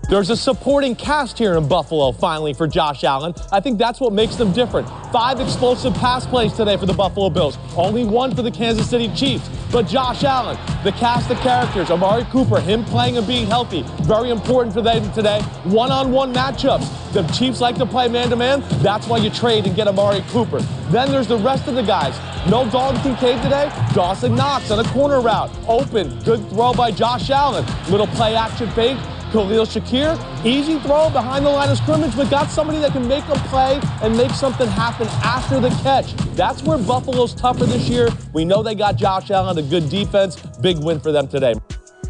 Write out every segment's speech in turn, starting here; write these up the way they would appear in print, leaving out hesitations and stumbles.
There's a supporting cast here in Buffalo, finally, for Josh Allen. I think that's what makes them different. 5 explosive pass plays today for the Buffalo Bills. Only 1 for the Kansas City Chiefs. But Josh Allen, the cast of characters, Amari Cooper, him playing and being healthy, very important for them today. One-on-one matchups. The Chiefs like to play man-to-man. That's why you trade and get Amari Cooper. Then there's the rest of the guys. No Dalton Kincaid today. Dawson Knox on a corner route. Open. Good throw by Josh Allen. Little play-action fake. Khalil Shakir, easy throw behind the line of scrimmage, but got somebody that can make a play and make something happen after the catch. That's where Buffalo's tougher this year. We know they got Josh Allen, a good defense. Big win for them today.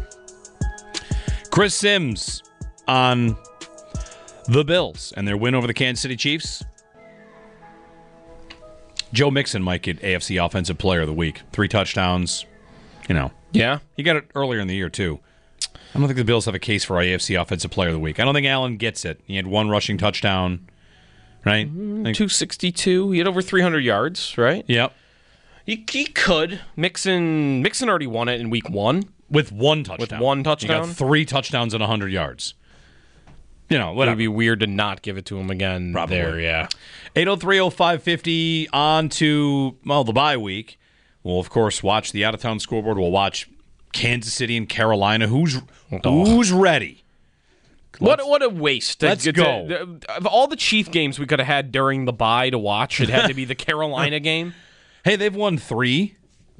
Chris Sims on the Bills and their win over the Kansas City Chiefs. Joe Mixon might get AFC Offensive Player of the Week. 3 touchdowns. Yeah. He got it earlier in the year, too. I don't think the Bills have a case for AFC Offensive Player of the Week. I don't think Allen gets it. He had 1 rushing touchdown, right? 262. He had over 300 yards, right? Yep. He could. Mixon already won it in week 1. With 1 touchdown. With 1 touchdown? He got 3 touchdowns and 100 yards. It would be weird to not give it to him again. Probably. There, yeah. 803-0550 on to, the bye week. We'll, of course, watch the out-of-town scoreboard. We'll watch Kansas City and Carolina. Who's ready? What a waste. Let's go. Of all the Chief games we could have had during the bye to watch, it had to be the Carolina game. Hey, they've won 3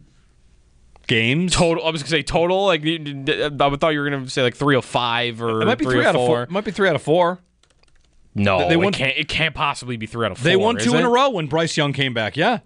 games. Total. I was going to say total. Like I thought you were going to say like 3 of 5 or it might be 3 out of 4. It might be 3 out of 4. No, it can't possibly be 3 out of 4. They won 2 in a row when Bryce Young came back. Yeah.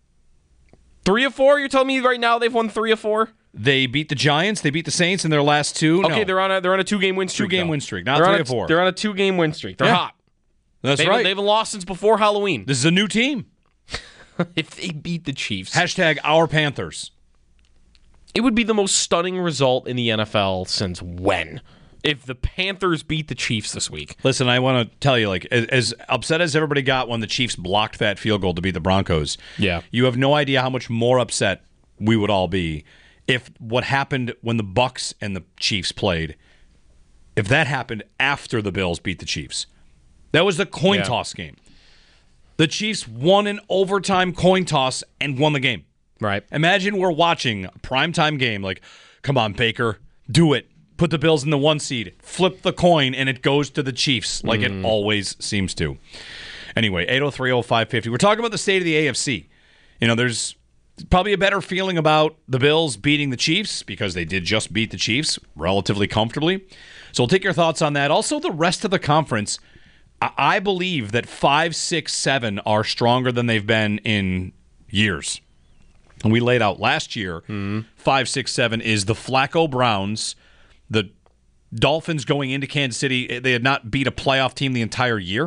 3 of 4? You're telling me right now they've won 3 of 4? They beat the Giants. They beat the Saints in their last 2. Okay, they're on a 2-game win streak. 2-game win streak, not 3 or 4. They're on a 2-game win streak. They're hot. That's right. They haven't lost since before Halloween. This is a new team. If they beat the Chiefs. # our Panthers. It would be the most stunning result in the NFL since when? If the Panthers beat the Chiefs this week. Listen, I want to tell you, as upset as everybody got when the Chiefs blocked that field goal to beat the Broncos, you have no idea how much more upset we would all be if what happened when the Bucs and the Chiefs played, if that happened after the Bills beat the Chiefs. That was the coin toss game. The Chiefs won an overtime coin toss and won the game. Right. Imagine we're watching a primetime game come on, Baker, do it. Put the Bills in the 1 seed, flip the coin, and it goes to the Chiefs like it always seems to. Anyway, 803-0550. We're talking about the state of the AFC. There's probably a better feeling about the Bills beating the Chiefs because they did just beat the Chiefs relatively comfortably. So we'll take your thoughts on that. Also, the rest of the conference, I believe that 5, 6, 7 are stronger than they've been in years. And we laid out last year, 5, 6, 7 is the Flacco Browns, the Dolphins going into Kansas City. They had not beat a playoff team the entire year.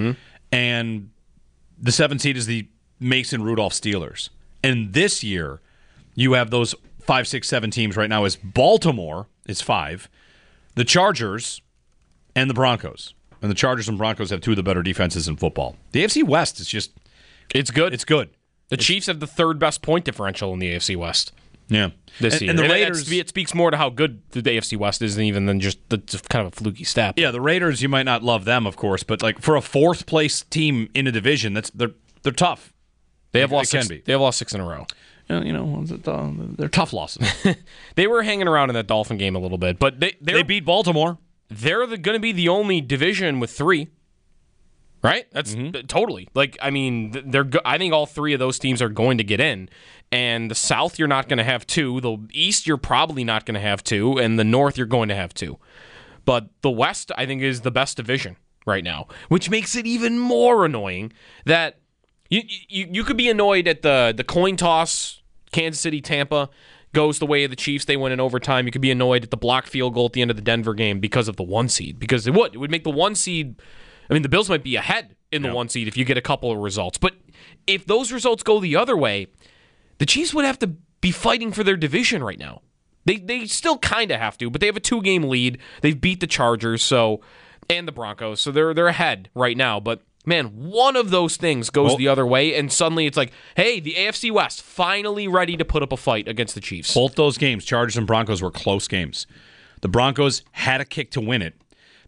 And the 7 seed is the Mason Rudolph Steelers. And this year, you have those 5, 6, 7 teams right now is Baltimore is 5, the Chargers, and the Broncos. And the Chargers and Broncos have 2 of the better defenses in football. The AFC West is just... It's good. It's good. The Chiefs have the 3rd best point differential in the AFC West. Yeah. This year. And the Raiders... It speaks more to how good the AFC West is than just kind of a fluky step. Yeah, the Raiders, you might not love them, of course, but for a 4th place team in a division, they're tough. They have lost 6 in a row. They're tough losses. They were hanging around in that Dolphin game a little bit, but they beat Baltimore. They're going to be the only division with 3. Right? That's totally. I think all 3 of those teams are going to get in. And the South, you're not going to have 2. The East, you're probably not going to have 2. And the North, you're going to have 2. But the West, I think, is the best division right now, which makes it even more annoying that you could be annoyed at the coin toss, Kansas City, Tampa, goes the way of the Chiefs. They win in overtime. You could be annoyed at the blocked field goal at the end of the Denver game because of the 1 seed. Because it would make the 1 seed... the Bills might be ahead in the 1 seed if you get a couple of results. But if those results go the other way, the Chiefs would have to be fighting for their division right now. They still kind of have to, but they have a 2-game lead. They've beat the Chargers and the Broncos, so they're ahead right now. But, man, one of those things goes the other way, and suddenly it's like, hey, the AFC West finally ready to put up a fight against the Chiefs. Both those games, Chargers and Broncos, were close games. The Broncos had a kick to win it.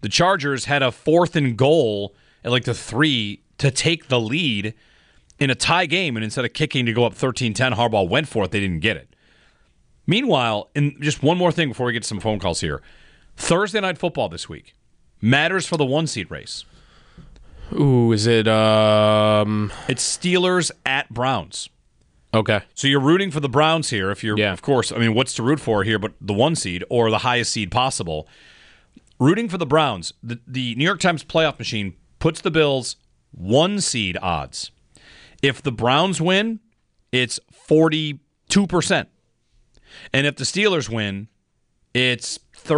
The Chargers had a 4th and goal at like the 3 to take the lead in a tie game, and instead of kicking to go up 13-10, Harbaugh went for it. They didn't get it. Meanwhile, and just one more thing before we get to some phone calls here. Thursday Night Football this week matters for the 1-seed race. Ooh, is it? It's Steelers at Browns. Okay. So you're rooting for the Browns here. If you're, of course, I mean, what's to root for here but the 1 seed or the highest seed possible? Rooting for the Browns. The New York Times playoff machine puts the Bills 1 seed odds. If the Browns win, it's 42%. And if the Steelers win, it's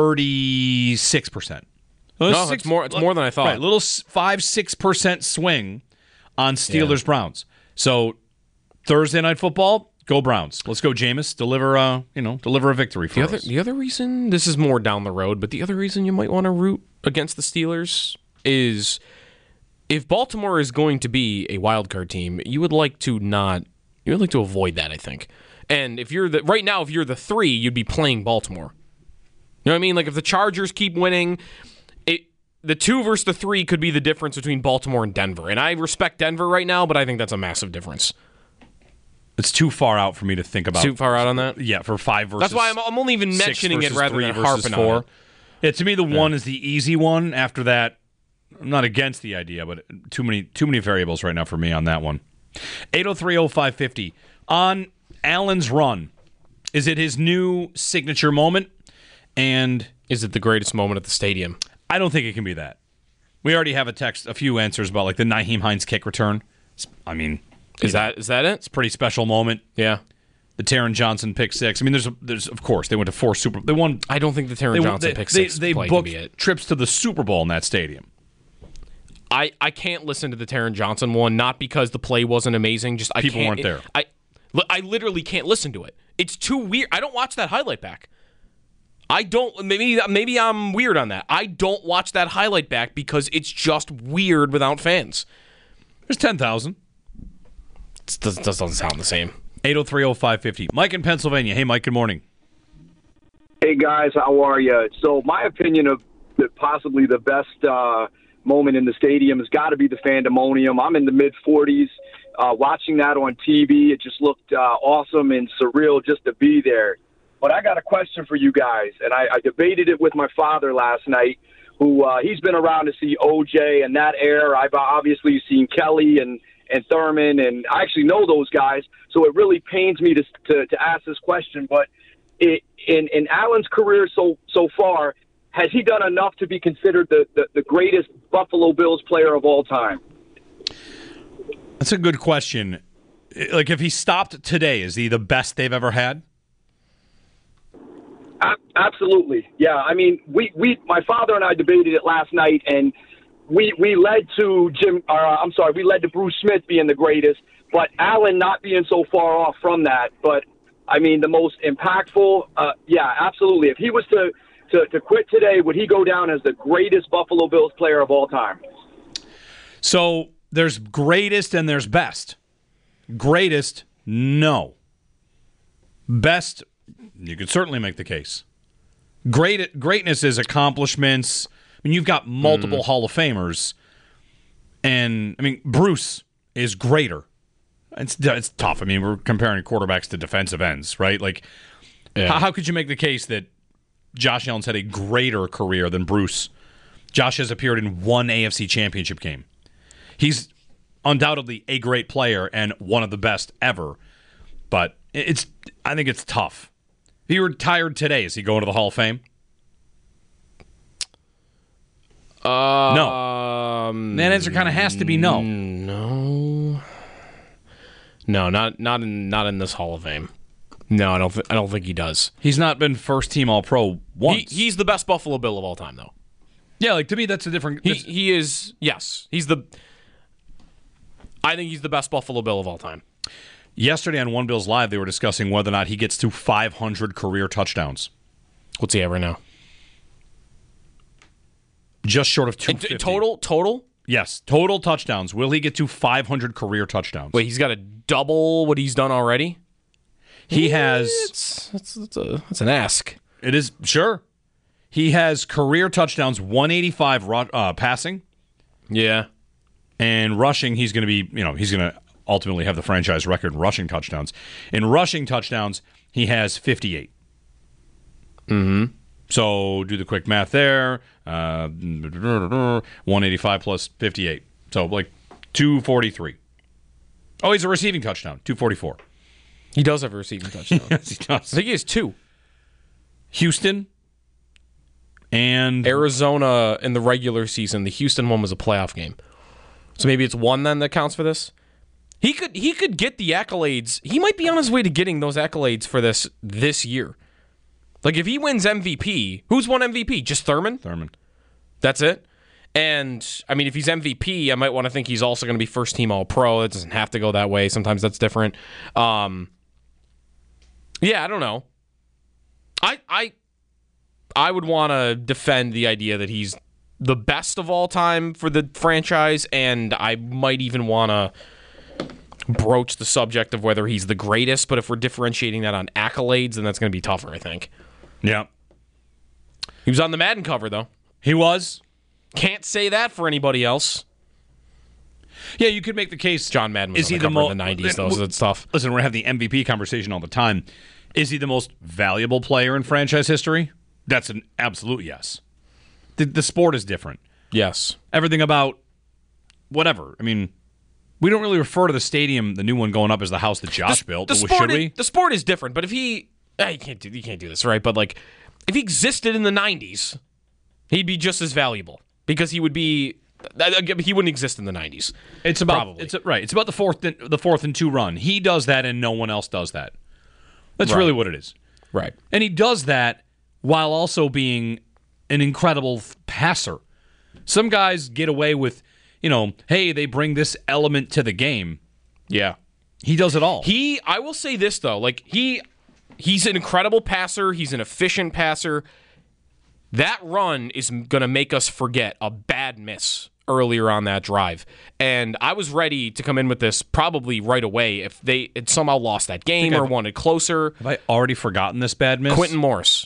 36%. No, it's more than I thought. Right, little 5-6% swing on Steelers Browns. So Thursday Night Football, go Browns. Let's go, Jameis. Deliver a victory for us. The other reason, this is more down the road, but the other reason you might want to root against the Steelers is if Baltimore is going to be a wild card team, you would like to avoid that, I think. And if you're right now, if you're the 3, you'd be playing Baltimore. You know what I mean? Like if the Chargers keep winning, the 2 versus the 3 could be the difference between Baltimore and Denver. And I respect Denver right now, but I think that's a massive difference. It's too far out for me to think about. Too far out on that? Yeah, for 5 versus. That's why I'm only even mentioning it rather than harping 4. on it. Yeah, to me, the 1 is the easy one. After that, I'm not against the idea, but too many variables right now for me on that one. 803-0550. On Allen's run, is it his new signature moment? And is it the greatest moment at the stadium? I don't think it can be that. We already have a few answers about like the Nyheim Hines kick return. I mean, is that it? It's a pretty special moment. Yeah. The Taron Johnson pick 6. I mean, there's of course they went to 4 They won. I don't think the Taron Johnson pick 6. They booked trips to the Super Bowl in that stadium. I can't listen to the Taron Johnson one, not because the play wasn't amazing. Just people weren't there. I literally can't listen to it. It's too weird. I don't watch that highlight back. I don't. Maybe I'm weird on that. I don't watch that highlight back because it's just weird without fans. There's 10,000. It doesn't sound the same. 803-0550. Mike in Pennsylvania. Hey, Mike. Good morning. Hey guys, how are you? So my opinion of possibly the best moment in the stadium has got to be the Fandemonium. I'm in the mid-40s. Watching that on TV, it just looked awesome and surreal just to be there. But I got a question for you guys, and I debated it with my father last night, who he's been around to see O.J. and that era. I've obviously seen Kelly and Thurman, and I actually know those guys, so it really pains me to ask this question. But in Allen's career so far, has he done enough to be considered the greatest Buffalo Bills player of all time? That's a good question. Like, if he stopped today, is he the best they've ever had? Absolutely. Yeah. I mean, my father and I debated it last night, and we led to we led to Bruce Smith being the greatest, but Allen not being so far off from that. But I mean, the most impactful. Yeah, absolutely. If he was to quit today, would he go down as the greatest Buffalo Bills player of all time? So there's greatest and there's best. Greatest, no. Best, you could certainly make the case. Greatness is accomplishments. I mean, you've got multiple Hall of Famers, and I mean, Bruce is greater. It's tough. I mean, we're comparing quarterbacks to defensive ends, right? Like, how could you make the case that Josh Allen's had a greater career than Bruce? Josh has appeared in 1 AFC Championship game. He's undoubtedly a great player and one of the best ever, but I think it's tough. If he retired today, is he going to the Hall of Fame? No. That answer kind of has to be no. No, not in this Hall of Fame. No, I don't think he does. He's not been first team All-Pro once. He's the best Buffalo Bill of all time, though. Yeah, like to me, that's a different. He is. Yes, I think he's the best Buffalo Bill of all time. Yesterday on One Bills Live, they were discussing whether or not he gets to 500 career touchdowns. What's he at right now? Just short of 250. Total? Yes, total touchdowns. Will he get to 500 career touchdowns? Wait, he's got to double what he's done already? He has. That's an ask. It is, sure. He has career touchdowns, 185 passing. Yeah. And rushing, he's going to be, he's going to ultimately have the franchise record in rushing touchdowns. In rushing touchdowns, he has 58. Mm-hmm. So do the quick math there. 185 plus 58. So like 243. Oh, he's a receiving touchdown, 244. He does have a receiving touchdown. Yes, he does. I think he has 2. Houston and Arizona in the regular season. The Houston one was a playoff game. So maybe it's 1 then that counts for this? He could get the accolades. He might be on his way to getting those accolades for this year. Like, if he wins MVP, who's won MVP? Just Thurman? Thurman. That's it? And, I mean, if he's MVP, I might want to think he's also going to be first-team All-Pro. It doesn't have to go that way. Sometimes that's different. Yeah, I don't know. I would want to defend the idea that he's the best of all time for the franchise, and I might even want to broach the subject of whether he's the greatest, but if we're differentiating that on accolades, then that's going to be tougher, I think. Yeah. He was on the Madden cover, though. He was. Can't say that for anybody else. Yeah, you could make the case. John Madden was on the cover in the 90s, though, so that's tough. Listen, we're going to have the MVP conversation all the time. Is he the most valuable player in franchise history? That's an absolute yes. The sport is different. Yes. Everything about whatever. I mean, we don't really refer to the stadium, the new one going up, as the house that Josh built. Should we? The sport is different, but if he... you can't do this, right? But, like, if he existed in the 90s, he'd be just as valuable because he would be... He wouldn't exist in the 90s. It's about probably. It's about the fourth and 2 run. He does that, and no one else does that. That's really what it is. Right. And he does that while also being an incredible passer. Some guys get away with, hey, they bring this element to the game. Yeah. He does it all. I will say this, though. Like, he's an incredible passer. He's an efficient passer. That run is going to make us forget a bad miss earlier on that drive. And I was ready to come in with this probably right away if they had somehow lost that game or won it closer. Have I already forgotten this bad miss? Quentin Morris.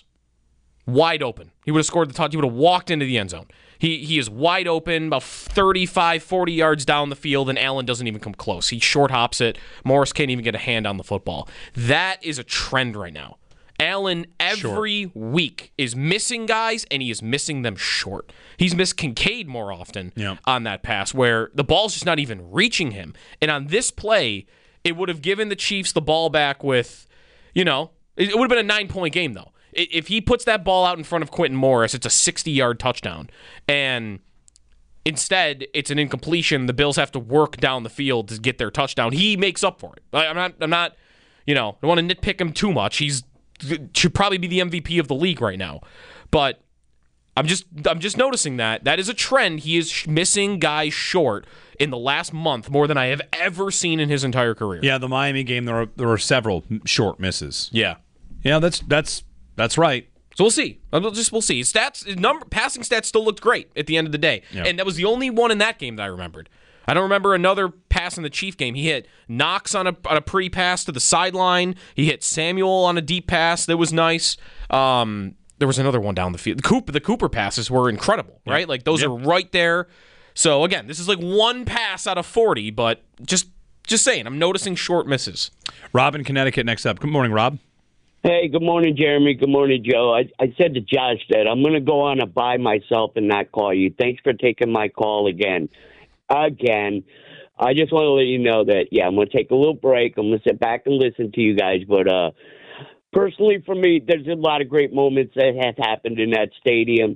Wide open. He would have scored the touchdown. He would have walked into the end zone. He is wide open, about 35, 40 yards down the field, and Allen doesn't even come close. He short hops it. Morris can't even get a hand on the football. That is a trend right now. Allen every week is missing guys, and he is missing them short. He's missed Kincaid more often on that pass, where the ball's just not even reaching him. And on this play, it would have given the Chiefs the ball back with, it would have been a 9-point game, though. If he puts that ball out in front of Quentin Morris, it's a 60-yard touchdown. And instead, it's an incompletion. The Bills have to work down the field to get their touchdown. He makes up for it. I'm not, I don't want to nitpick him too much. Should probably be the MVP of the league right now. But I'm just noticing that is a trend. He is missing guys short in the last month more than I have ever seen in his entire career. Yeah, the Miami game, there were several short misses. Yeah. Yeah, that's right. So we'll see. We'll see. Passing stats still looked great at the end of the day. Yep. And that was the only one in that game that I remembered. I don't remember another pass in the Chief game. He hit Knox on a pretty pass to the sideline. He hit Samuel on a deep pass that was nice. There was another one down the field. The Cooper passes were incredible, right? Yep. Like, those are right there. So, again, this is like one pass out of 40, but just saying, I'm noticing short misses. Rob in Connecticut next up. Good morning, Rob. Hey, good morning, Jeremy. Good morning, Joe. I said to Josh that I'm going to go on a buy myself and not call you. Thanks for taking my call again. I just want to let you know that, I'm going to take a little break. I'm going to sit back and listen to you guys. But personally, for me, there's a lot of great moments that have happened in that stadium.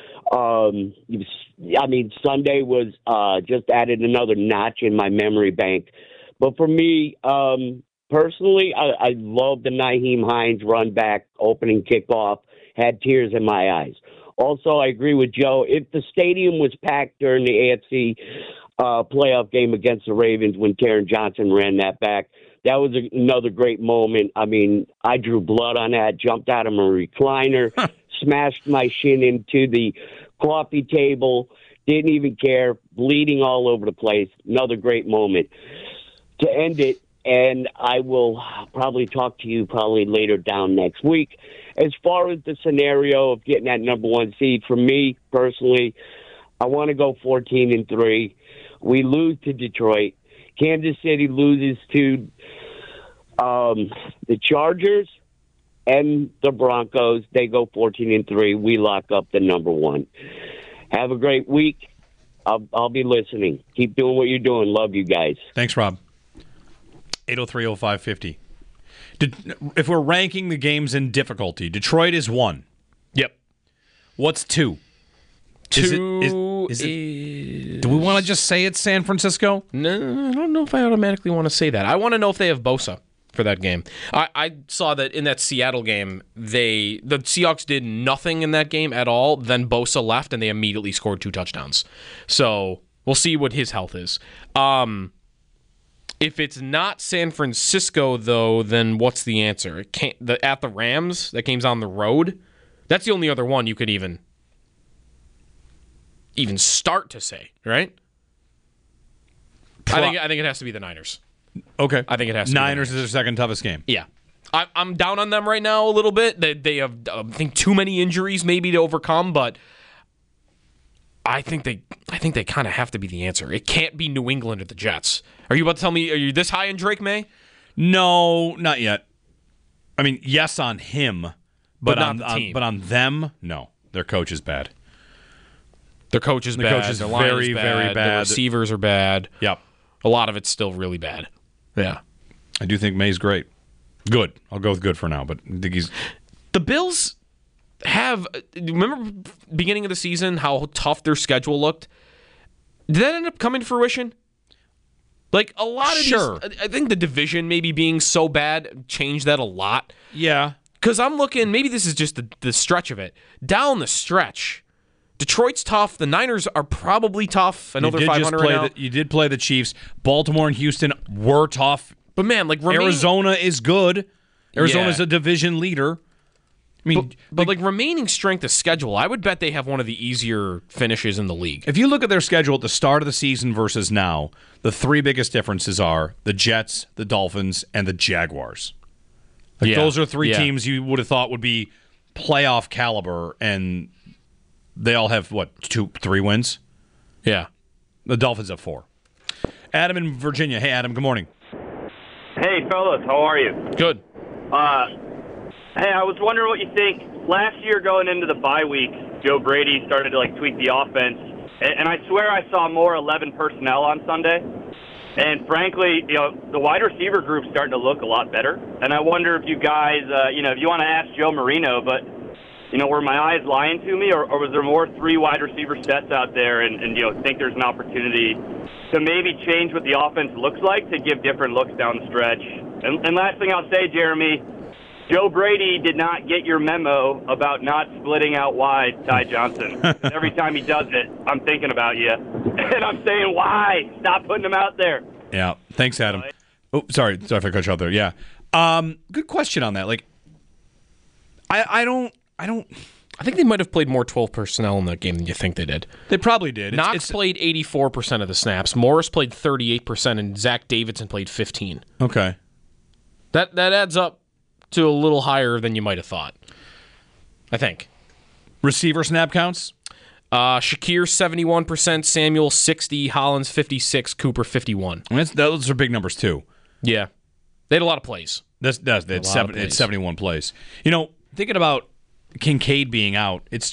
Sunday was just added another notch in my memory bank. But for me, personally, I love the Nyheim Hines run back, opening kickoff, had tears in my eyes. Also, I agree with Joe. If the stadium was packed during the AFC playoff game against the Ravens when Taron Johnson ran that back, that was another great moment. I mean, I drew blood on that, jumped out of my recliner, smashed my shin into the coffee table, didn't even care, bleeding all over the place. Another great moment. To end it, and I will probably talk to you later down next week. as far as the scenario of getting that number 1 seed, for me personally, I want to go 14-3. We lose to Detroit. Kansas City loses to the Chargers and the Broncos. They go 14-3. We lock up the number 1. Have a great week. I'll be listening. Keep doing what you're doing. Love you guys. Thanks, Rob. 803-0550. If we're ranking the games in difficulty, Detroit is 1. Yep. What's 2? 2 is it, do we want to just say it's San Francisco? No, I don't know if I automatically want to say that. I want to know if they have Bosa for that game. I saw that in that Seattle game, the Seahawks did nothing in that game at all. Then Bosa left, and they immediately scored 2 touchdowns. So we'll see what his health is. If it's not San Francisco, though, then what's the answer? It can't. At the Rams, that game's on the road. That's the only other one you could even start to say, right? I think it has to be the Niners. Okay. I think it has to Niners be is their second toughest game. Yeah. I'm down on them right now a little bit. They have, I think, too many injuries maybe to overcome, but I think they kind of have to be the answer. It can't be New England or the Jets. Are you about to tell me, are you this high in Drake May? No, not yet. I mean, yes on him, but not the team. But on them, no. Their coach is bad. Their coach is bad. Coach is their line very, is bad. very bad. The receivers are bad. Yep. A lot of it's still really bad. Yeah. I do think May's great. Good. I'll go with good for now, but I think he's... The Bills have... Remember beginning of the season how tough their schedule looked? Did that end up coming to fruition? Like, a lot of Sure. these... I think the division maybe being so bad changed that a lot. Yeah. Because I'm looking... Maybe this is just the stretch of it. Down the stretch... Detroit's tough. The Niners are probably tough. I know they're 500 right now. You did play the Chiefs. Baltimore and Houston were tough. But man, like Arizona is good. Arizona's Yeah. a division leader. I mean, but remaining strength of schedule, I would bet they have one of the easier finishes in the league. if you look at their schedule at the start of the season versus now, the 3 biggest differences are the Jets, the Dolphins, and the Jaguars. Like those are 3 teams you would have thought would be playoff caliber, and they all have, 2-3 wins? Yeah. The Dolphins have 4. Adam in Virginia. Hey, Adam, good morning. Hey, fellas, how are you? Good. Hey, I was wondering what you think. Last year going into the bye week, Joe Brady started to tweak the offense, and I swear I saw more 11 personnel on Sunday. And frankly, the wide receiver group's starting to look a lot better. And I wonder if you guys, if you want to ask Joe Marino, but were my eyes lying to me, or was there more 3 wide receiver sets out there, and think there's an opportunity to maybe change what the offense looks like to give different looks down the stretch? And last thing I'll say, Jeremy, Joe Brady did not get your memo about not splitting out wide Ty Johnson. Every time he does it, I'm thinking about you. And I'm saying, why? Stop putting him out there. Yeah. Thanks, Adam. Oh, sorry if I cut you out there. Yeah. Good question on that. Like, I don't. I think they might have played more 12 personnel in that game than you think they did. They probably did. Knox played 84% of the snaps. Morris played 38%, and Zach Davidson played 15%. Okay. That adds up to a little higher than you might have thought, I think. Receiver snap counts? Shakir 71%, Samuel 60%, Hollins 56%, Cooper 51%. I mean, those are big numbers, too. Yeah. They had a lot of plays. They had 71 plays. Thinking about Kincaid being out, it's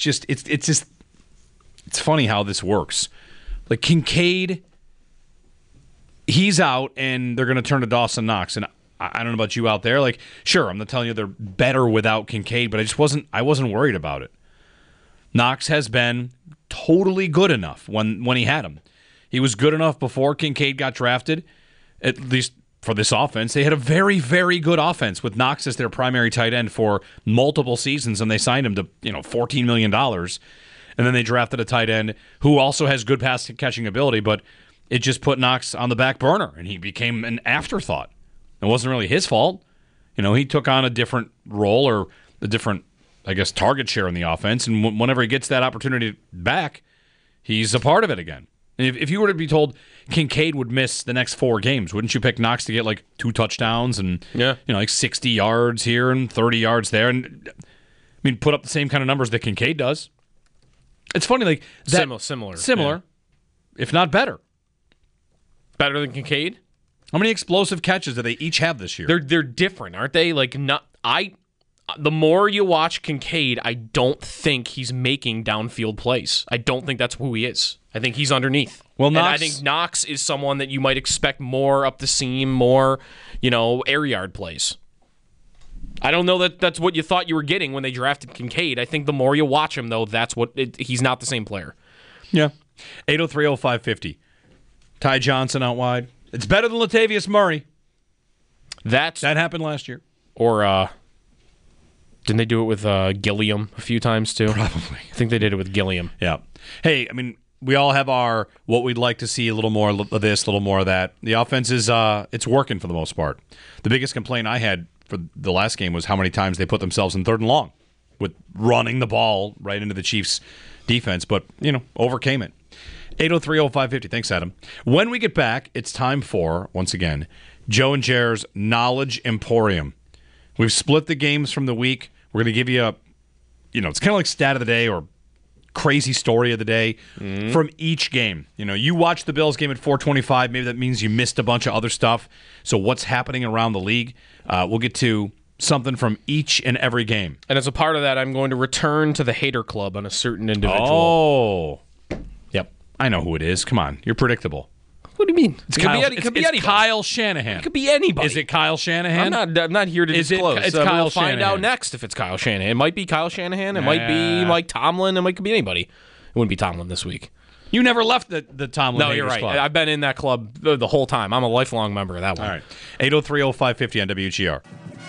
funny how this works. Like, Kincaid, he's out, and they're going to turn to Dawson Knox. And I don't know about you out there. Like, sure, I'm not telling you they're better without Kincaid, but I wasn't worried about it. Knox has been totally good enough when he had him. He was good enough before Kincaid got drafted, at least for this offense. They had a very, very good offense with Knox as their primary tight end for multiple seasons, and they signed him to $14 million. And then they drafted a tight end who also has good pass catching ability, but it just put Knox on the back burner, and he became an afterthought. It wasn't really his fault. He took on a different role or a different, target share in the offense, and whenever he gets that opportunity back, he's a part of it again. If you were to be told Kincaid would miss the next 4 games, wouldn't you pick Knox to get 2 touchdowns and 60 yards here and 30 yards there? And I mean, put up the same kind of numbers that Kincaid does. It's funny, like that, similar, yeah. If not better. Better than Kincaid. How many explosive catches do they each have this year? They're different, aren't they? Like the more you watch Kincaid, I don't think he's making downfield plays. I don't think that's who he is. I think he's underneath. Well, and I think Knox is someone that you might expect more up the seam, more, air yard plays. I don't know that that's what you thought you were getting when they drafted Kincaid. I think the more you watch him, though, he's not the same player. Yeah. 803-0550. Ty Johnson out wide. It's better than Latavius Murray. That happened last year. Or didn't they do it with Gilliam a few times too? Probably. I think they did it with Gilliam. Yeah. Hey, I mean, we all have our what we'd like to see, a little more of this, a little more of that. The offense is it's working for the most part. The biggest complaint I had for the last game was how many times they put themselves in 3rd and long with running the ball right into the Chiefs' defense, but, overcame it. 803-0550. Thanks, Adam. When we get back, it's time for, once again, Joe and Jer's Knowledge Emporium. We've split the games from the week. We're going to give you it's kind of like stat of the day or crazy story of the day from each game. You watch the Bills game at 4:25. Maybe that means you missed a bunch of other stuff. So what's happening around the league? We'll get to something from each and every game. And as a part of that, I'm going to return to the hater club on a certain individual. Oh. Yep. I know who it is. Come on. You're predictable. What do you mean? It could be anybody. Kyle Shanahan. It could be anybody. Is it Kyle Shanahan? I'm not here to disclose. It's Kyle we'll find Shanahan. out next if it's Kyle Shanahan. It might be Kyle Shanahan. It might be Mike Tomlin. It might be anybody. It wouldn't be Tomlin this week. You never left the Tomlin No, Haters you're right. Club. I've been in that club the whole time. I'm a lifelong member of that one. All right. 803-0550 on WGR.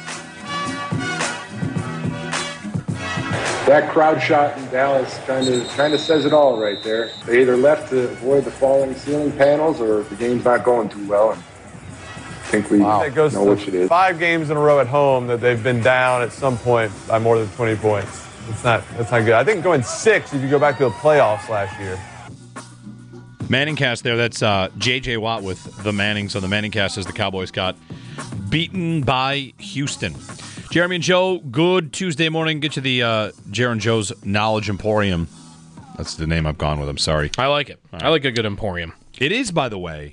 That crowd shot in Dallas kind of says it all right there. They either left to avoid the falling ceiling panels or the game's not going too well. And I think we know which it is. 5 games in a row at home that they've been down at some point by more than 20 points. That's not good. I think going 6 if you go back to the playoffs last year. Manningcast there. That's J.J. Watt with the Mannings. So the Manningcast as the Cowboys got beaten by Houston. Jeremy and Joe, good Tuesday morning. Get you the Jer and Joe's Knowledge Emporium. That's the name I've gone with. I'm sorry. I like it. Right. I like a good Emporium. It is, by the way,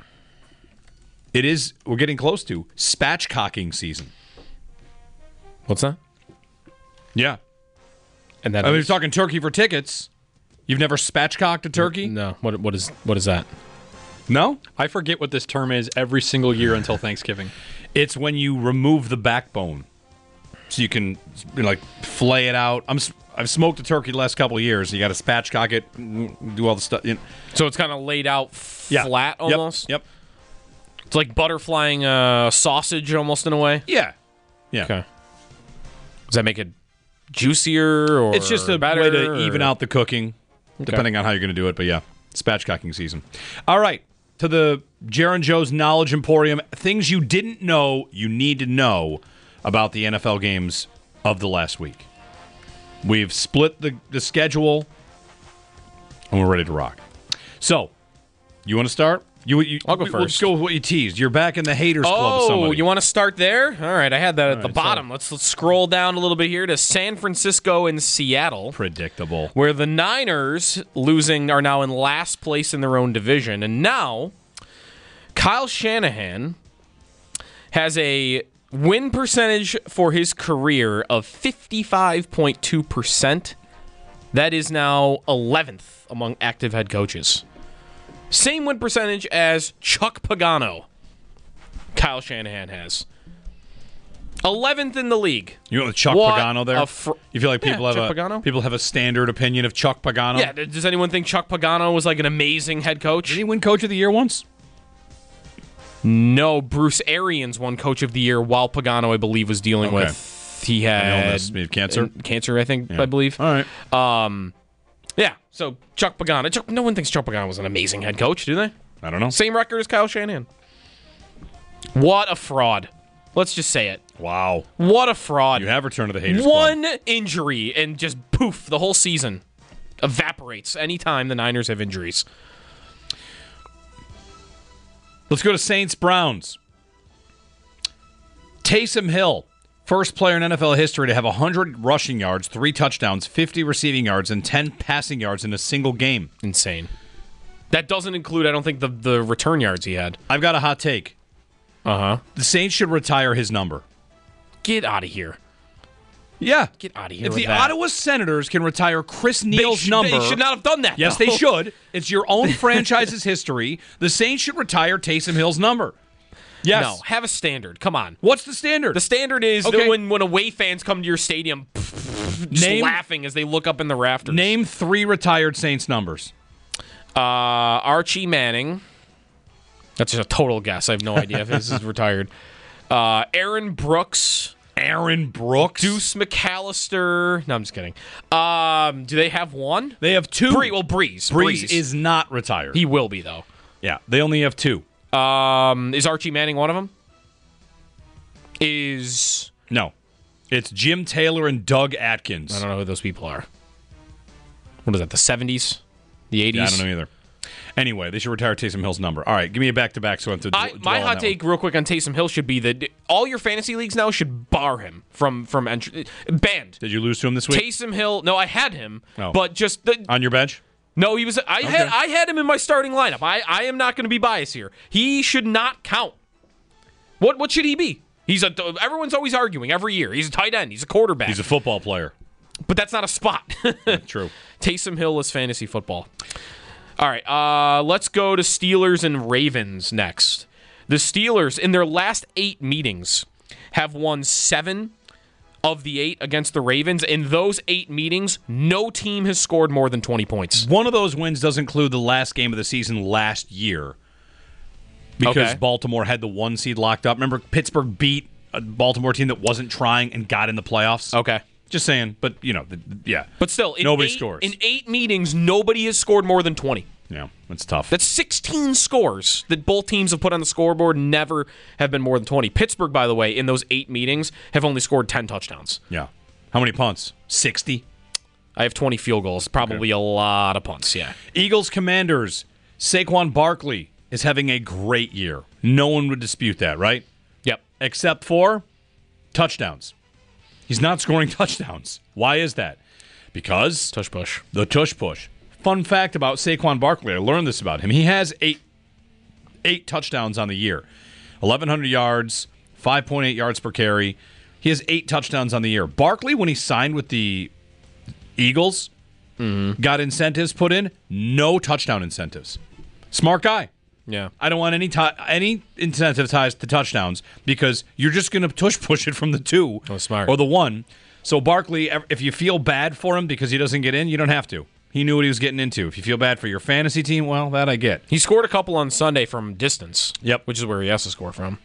we're getting close to spatchcocking season. What's that? Yeah. And that you're talking turkey for tickets. You've never spatchcocked a turkey? No. What is that? No? I forget what this term is every single year until Thanksgiving. It's when you remove the backbone. So you can flay it out. I've smoked a turkey the last couple of years. You got to spatchcock it, do all the stuff. So it's kind of laid out flat almost? Yep. It's like butterflying sausage almost in a way? Yeah. Okay. Does that make it juicier or it's just a better, way to even out the cooking, depending on how you're going to do it. But yeah, spatchcocking season. All right. To the Jer and Joe's Knowledge Emporium. Things you didn't know you need to know about the NFL games of the last week. We've split the schedule, and we're ready to rock. So, you want to start? I'll go first. Let's go with what you teased. You're back in the haters club with somebody. Oh, you want to start there? All right, I had that at the bottom. Let's scroll down a little bit here to San Francisco and Seattle. Predictable. Where the Niners are now in last place in their own division. And now, Kyle Shanahan has a win percentage for his career of 55.2%. That is now 11th among active head coaches. Same win percentage as Chuck Pagano. Kyle Shanahan has 11th in the league. You know, with Chuck Pagano there. You feel like people have a standard opinion of Chuck Pagano? Yeah. Does anyone think Chuck Pagano was like an amazing head coach? Did he win Coach of the Year once? No, Bruce Arians won Coach of the Year while Pagano, I believe, was dealing with. He had cancer. Cancer, I think. Yeah. I believe. All right. Yeah. So Chuck Pagano. No one thinks Chuck Pagano was an amazing head coach, do they? I don't know. Same record as Kyle Shanahan. What a fraud. Let's just say it. Wow. What a fraud. You have returned to the haters One club. injury and just poof, the whole season evaporates anytime the Niners have injuries. Let's go to Saints-Browns. Taysom Hill, First player in NFL history to have 100 rushing yards, 3 touchdowns, 50 receiving yards, and 10 passing yards in a single game. Insane. That doesn't include, I don't think, the return yards he had. I've got a hot take. Uh-huh. The Saints should retire his number. Get out of here. Yeah. Get out of here If with the that. Ottawa Senators can retire Chris Neal's number... They should not have done that. Yes, though. they should. It's your own franchise's history. The Saints should retire Taysom Hill's number. Yes. No, have a standard. Come on. What's the standard? The standard is Okay. that when away fans come to your stadium just laughing as they look up in the rafters. Name 3 retired Saints numbers. Archie Manning. That's just a total guess. I have no idea if this is retired. Aaron Brooks. Deuce McAllister. No, I'm just kidding. Do they have one? They have 2. Breeze. Breeze is not retired. He will be, though. Yeah, they only have 2. Is Archie Manning one of them? No. It's Jim Taylor and Doug Atkins. I don't know who those people are. What is that, the 70s? The 80s? Yeah, I don't know either. Anyway, they should retire Taysom Hill's number. All right, give me a back-to-back so I have to my hot take real quick on Taysom Hill should be that all your fantasy leagues now should bar him from entry. Banned. Did you lose to him this week? Taysom Hill, no, I had him, Oh. but just... On your bench? No, he was. I had him in my starting lineup. I am not going to be biased here. He should not count. What should he be? Everyone's always arguing every year. He's a tight end. He's a quarterback. He's a football player. But that's not a spot. True. Taysom Hill is fantasy football. All right, let's go to Steelers and Ravens next. The Steelers, in their last 8 meetings, have won 7 of the 8 against the Ravens. In those 8 meetings, no team has scored more than 20 points. One of those wins does include the last game of the season last year because Baltimore had the 1 seed locked up. Remember, Pittsburgh beat a Baltimore team that wasn't trying and got in the playoffs? Okay. Just saying, but, yeah. But still, nobody scores. In 8 meetings, nobody has scored more than 20. Yeah, that's tough. That's 16 scores that both teams have put on the scoreboard, never have been more than 20. Pittsburgh, by the way, in those 8 meetings, have only scored 10 touchdowns. Yeah. How many punts? 60? I have 20 field goals. Probably a lot of punts, yeah. Eagles Commanders. Saquon Barkley is having a great year. No one would dispute that, right? Yep. Except for touchdowns. He's not scoring touchdowns. Why is that? Because tush push. The tush push. Fun fact about Saquon Barkley, I learned this about him. He has eight touchdowns on the year. 1,100 yards, 5.8 yards per carry. He has 8 touchdowns on the year. Barkley, when he signed with the Eagles, got incentives put in. No touchdown incentives. Smart guy. Yeah. I don't want any incentive ties to touchdowns because you're just going to tush push it from the 2 or the 1. So Barkley, if you feel bad for him because he doesn't get in, you don't have to. He knew what he was getting into. If you feel bad for your fantasy team, well, that I get. He scored a couple on Sunday from distance. Yep. Which is where he has to score from.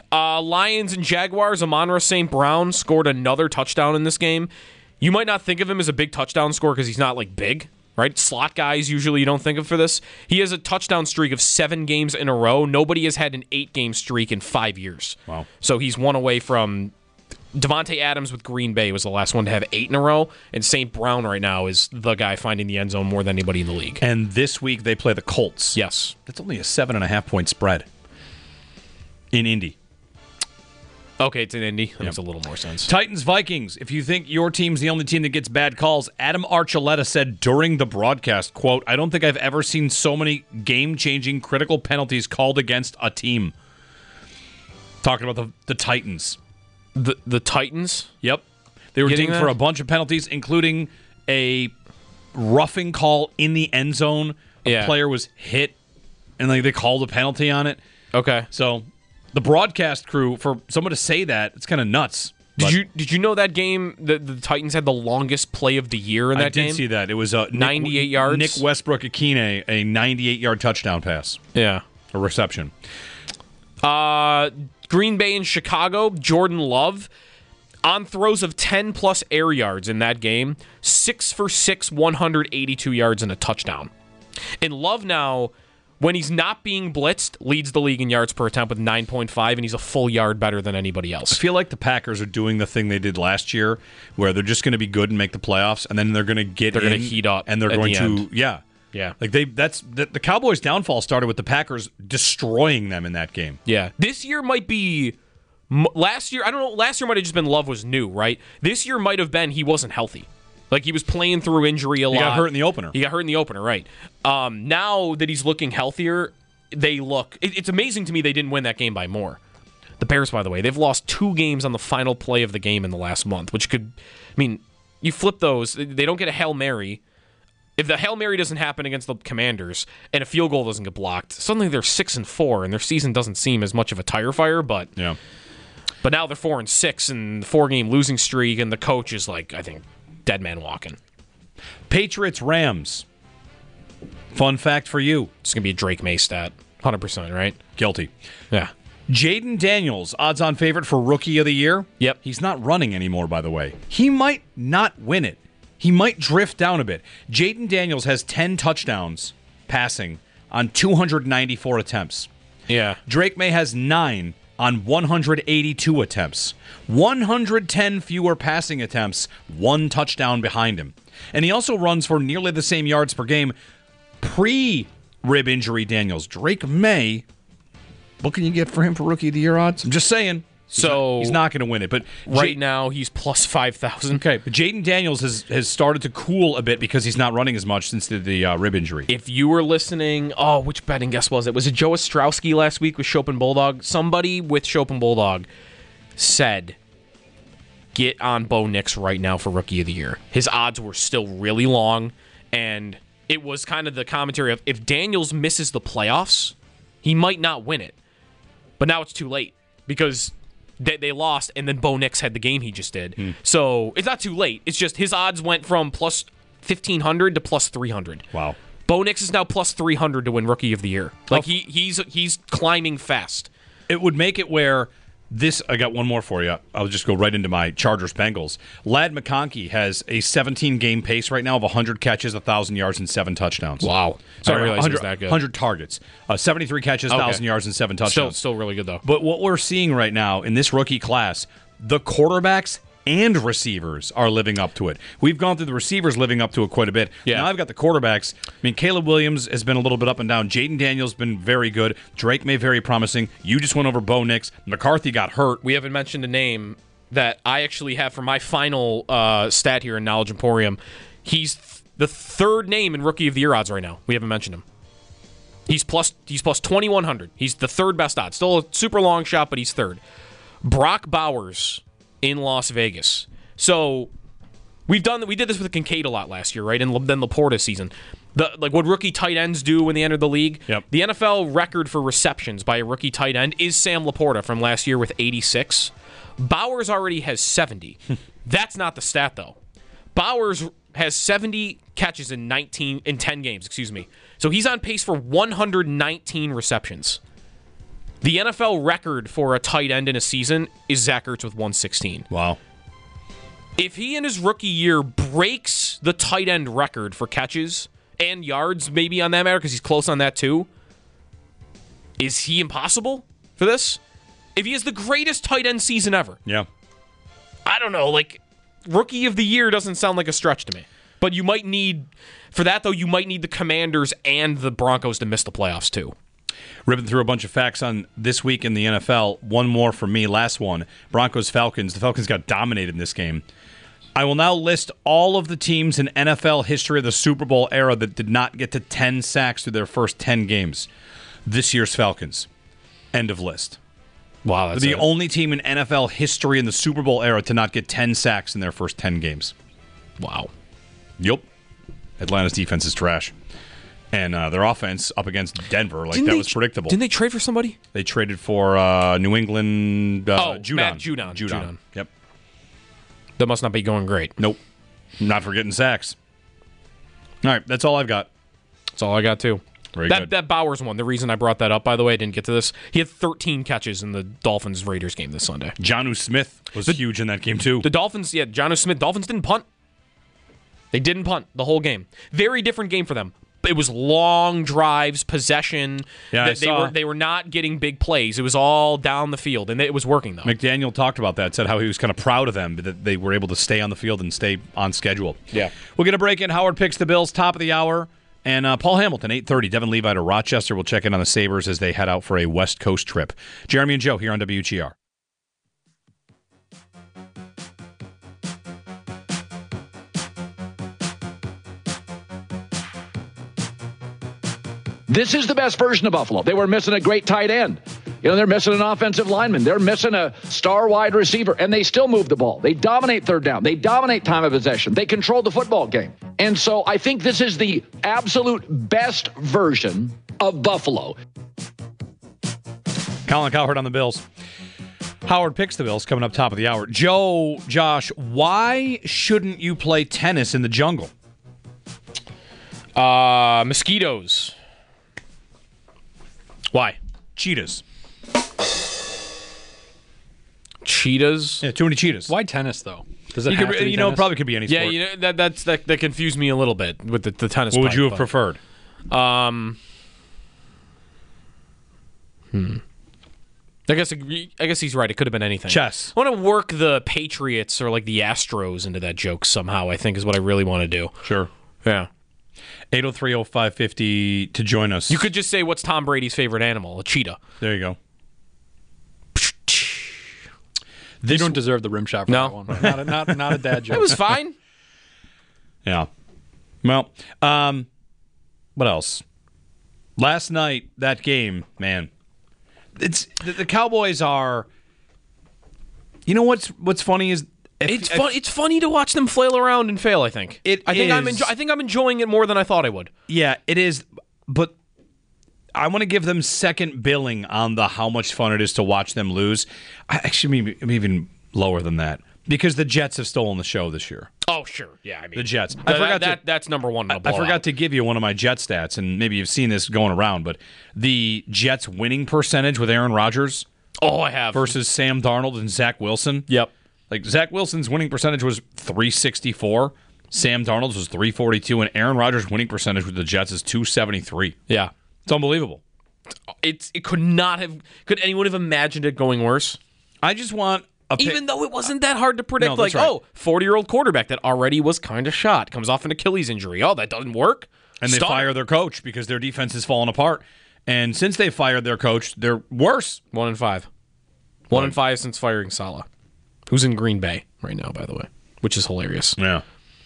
Lions and Jaguars, Amon-Ra St. Brown scored another touchdown in this game. You might not think of him as a big touchdown scorer because he's not, big. Right? Slot guys usually you don't think of for this. He has a touchdown streak of 7 games in a row. Nobody has had an 8-game streak in 5 years. Wow. So he's one away from Devontae Adams with Green Bay was the last one to have 8 in a row, and St. Brown right now is the guy finding the end zone more than anybody in the league. And this week they play the Colts. Yes. That's only a 7.5-point spread in Indy. Okay, it's in Indy. That makes a little more sense. Titans-Vikings. If you think your team's the only team that gets bad calls, Adam Archuleta said during the broadcast, quote, "I don't think I've ever seen so many game-changing critical penalties called against a team." Talking about the Titans. The Titans? Yep. They were dinged for a bunch of penalties, including a roughing call in the end zone. A player was hit, and they called a penalty on it. Okay. So the broadcast crew, for someone to say that, it's kind of nuts. Did you know that game, the Titans had the longest play of the year in that game? I did see that. It was 98 yards. Nick Westbrook-Akine, a 98-yard touchdown pass. Yeah. A reception. Green Bay and Chicago, Jordan Love, on throws of 10-plus air yards in that game, 6 for 6, 182 yards and a touchdown. And Love now, when he's not being blitzed, leads the league in yards per attempt with 9.5, and he's a full yard better than anybody else. I feel like the Packers are doing the thing they did last year, where they're just going to be good and make the playoffs, and then they're going to get They're going to heat up, and they're going to Yeah. Like the Cowboys' downfall started with the Packers destroying them in that game. Yeah. This year might be Last year, I don't know, last year might have just been Love was new, right? This year might have been he wasn't healthy. Like, he was playing through injury a lot. He got hurt in the opener. Right. Now that he's looking healthier, it's amazing to me they didn't win that game by more. The Bears, by the way, they've lost 2 games on the final play of the game in the last month, which could, you flip those, they don't get a Hail Mary. If the Hail Mary doesn't happen against the Commanders and a field goal doesn't get blocked, suddenly they're 6-4 and their season doesn't seem as much of a tire fire, but now they're 4-6 and the 4-game losing streak, and the coach is like, I think, dead man walking. Patriots Rams. Fun fact for you. It's going to be a Drake May stat. 100%, right? Guilty. Yeah. Jaden Daniels, odds-on favorite for Rookie of the Year. Yep. He's not running anymore, by the way. He might not win it. He might drift down a bit. Jaden Daniels has 10 touchdowns passing on 294 attempts. Yeah. Drake May has 9 on 182 attempts. 110 fewer passing attempts, 1 touchdown behind him. And he also runs for nearly the same yards per game pre-rib injury Daniels. Drake May, what can you get for him for Rookie of the Year odds? I'm just saying. He's not going to win it, but now he's plus 5,000. Okay, but Jaden Daniels has started to cool a bit because he's not running as much since the rib injury. If you were listening, which betting guest was it? Was it Joe Ostrowski last week with Chopin Bulldog? Somebody with Chopin Bulldog said, get on Bo Nix right now for Rookie of the Year. His odds were still really long, and it was kind of the commentary of, if Daniels misses the playoffs, he might not win it. But now it's too late because they lost, and then Bo Nix had the game he just did. So it's not too late. It's just his odds went from plus 1,500 to plus 300. Wow. Bo Nix is now plus 300 to win Rookie of the Year. Like, he's climbing fast. It would make it where I got one more for you. I'll just go right into my Chargers-Bengals. Ladd McConkey has a 17-game pace right now of 100 catches, 1,000 yards, and 7 touchdowns. Wow. Sorry, I realize it was that good. 100 targets. 73 catches, 1,000 yards, and 7 touchdowns. Still really good, though. But what we're seeing right now in this rookie class, the quarterbacks and receivers are living up to it. We've gone through the receivers living up to it quite a bit. Yeah. Now I've got the quarterbacks. Caleb Williams has been a little bit up and down. Jaden Daniels been very good. Drake May very promising. You just went over Bo Nix. McCarthy got hurt. We haven't mentioned a name that I actually have for my final stat here in Knowledge Emporium. He's the 3rd name in Rookie of the Year odds right now. We haven't mentioned him. He's plus 2,100. He's the 3rd best odds. Still a super long shot, but he's 3rd. Brock Bowers in Las Vegas. So we did this with Kincaid a lot last year, right? And then Laporta's season. What rookie tight ends do when they enter the league. Yep. The NFL record for receptions by a rookie tight end is Sam Laporta from last year with 86. Bowers already has 70. That's not the stat, though. Bowers has 70 catches in 10 games, So he's on pace for 119 receptions. The NFL record for a tight end in a season is Zach Ertz with 116. Wow. If he in his rookie year breaks the tight end record for catches and yards, maybe on that matter, because he's close on that too, is he impossible for this? If he has the greatest tight end season ever. Yeah. I don't know, Rookie of the Year doesn't sound like a stretch to me. But you might need, for that though, you might need the Commanders and the Broncos to miss the playoffs too. Ripping through a bunch of facts on this week in the NFL. One more for me, last one. Broncos-Falcons. The Falcons got dominated in this game. I will now list all of the teams in NFL history of the Super Bowl era that did not get to 10 sacks through their first 10 games. This year's Falcons. End of list. Wow, that's the only team in NFL history in the Super Bowl era to not get 10 sacks in their first 10 games. Wow. Yup. Atlanta's defense is trash. And their offense up against Denver, was predictable. Didn't they trade for somebody? They traded for New England Judon. Matt Judon. Yep. That must not be going great. Nope. Not for getting sacks. All right, that's all I've got. That's all I got, too. Very good. That Bowers one, the reason I brought that up, by the way, I didn't get to this, he had 13 catches in the Dolphins-Raiders game this Sunday. Jonnu Smith was huge in that game, too. The Dolphins, Jonnu Smith, Dolphins didn't punt. They didn't punt the whole game. Very different game for them. It was long drives, possession. Yeah, they were not getting big plays. It was all down the field, and it was working, though. McDaniel talked about that, said how he was kind of proud of them, that they were able to stay on the field and stay on schedule. Yeah. We'll get a break in. Howard picks the Bills, top of the hour. And Paul Hamilton, 8:30. Devin Levi to Rochester. We'll check in on the Sabres as they head out for a West Coast trip. Jeremy and Joe here on WGR. This is the best version of Buffalo. They were missing a great tight end. They're missing an offensive lineman. They're missing a star wide receiver, and they still move the ball. They dominate third down. They dominate time of possession. They control the football game. And so I think this is the absolute best version of Buffalo. Colin Cowherd on the Bills. Howard picks the Bills coming up top of the hour. Josh, why shouldn't you play tennis in the jungle? Mosquitoes. Why? Cheetahs. Cheetahs? Yeah, too many cheetahs. Why tennis, though? Does it have to be it tennis? probably could be any sport. Yeah, that confused me a little bit with the tennis. What would you have preferred? I guess he's right. It could have been anything. Chess. I want to work the Patriots or like the Astros into that joke somehow, I think is what I really want to do. Sure. Yeah. 803-0550 to join us. You could just say, what's Tom Brady's favorite animal? A cheetah. There you go. You don't deserve the rim shot for that one. Not a dad joke. It was fine. Yeah. Well, what else? Last night, that game, man. It's the Cowboys are. You know what's funny is it's funny to watch them flail around and fail. I think I think I'm enjoying it more than I thought I would. Yeah, it is. But I want to give them second billing on the how much fun it is to watch them lose. Actually, maybe even lower than that because the Jets have stolen the show this year. Oh sure, yeah. I mean the Jets. That's number one. I forgot to give you one of my Jet stats, and maybe you've seen this going around, but the Jets' winning percentage with Aaron Rodgers. Oh, I have versus Sam Darnold and Zach Wilson. Yep. Like Zach Wilson's winning percentage was 364, Sam Darnold's was 342, and Aaron Rodgers' winning percentage with the Jets is 273. Yeah, it's unbelievable. It could not have. Could anyone have imagined it going worse? I just want even though it wasn't that hard to predict. No, like, right. 40-year-old quarterback that already was kind of shot comes off an Achilles injury. Oh, that doesn't work. And they fire their coach because their defense is falling apart. And since they fired their coach, they're worse. 1-5. 1-5 since firing Saleh, who's in Green Bay right now, by the way, which is hilarious. Yeah.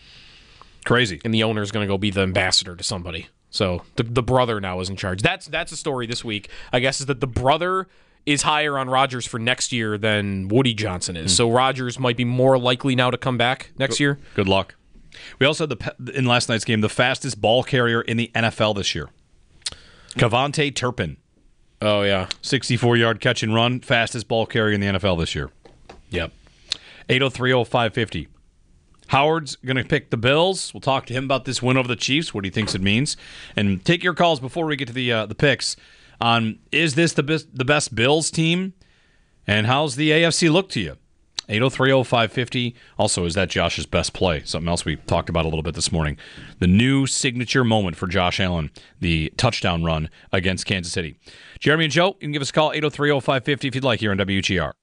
Crazy. And the owner's going to go be the ambassador to somebody. So the brother now is in charge. That's a story this week, I guess, is that the brother is higher on Rodgers for next year than Woody Johnson is. So Rodgers might be more likely now to come back next year. Good luck. We also had in last night's game the fastest ball carrier in the NFL this year. Kevontae Turpin. Oh, yeah. 64-yard catch and run, fastest ball carrier in the NFL this year. Yep. 803-0550. Howard's going to pick the Bills. We'll talk to him about this win over the Chiefs, what he thinks it means. And take your calls before we get to the picks on, is this the best Bills team? And how's the AFC look to you? 803-0550. Also, is that Josh's best play? Something else we talked about a little bit this morning. The new signature moment for Josh Allen, the touchdown run against Kansas City. Jeremy and Joe, you can give us a call, 803-0550 if you'd like, here on WGR.